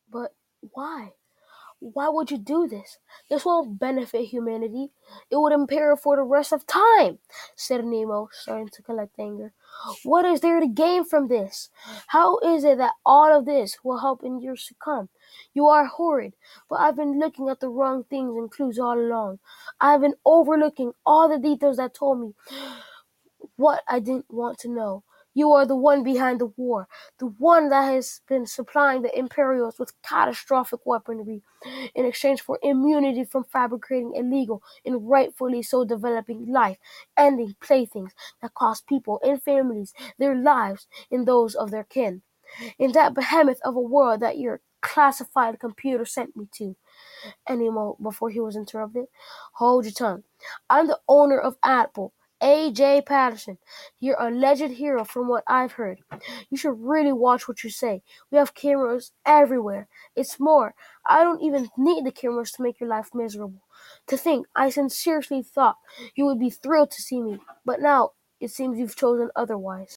But why? Why would you do this? This won't benefit humanity. It would impair it for the rest of time, said Nemo, starting to collect anger. What is there to gain from this? How is it that all of this will help in years to come? You are horrid, but I've been looking at the wrong things and clues all along. I've been overlooking all the details that told me what I didn't want to know. You are the one behind the war, the one that has been supplying the Imperials with catastrophic weaponry in exchange for immunity from fabricating illegal and rightfully so developing life-ending playthings that cost people and families their lives and those of their kin. In that behemoth of a world that your classified computer sent me to, anymore before he was interrupted. Hold your tongue. I'm the owner of Apple. A.J. Patterson, you're a alleged hero from what I've heard. You should really watch what you say. We have cameras everywhere. It's more, I don't even need the cameras to make your life miserable. To think, I sincerely thought you would be thrilled to see me, but now it seems you've chosen otherwise.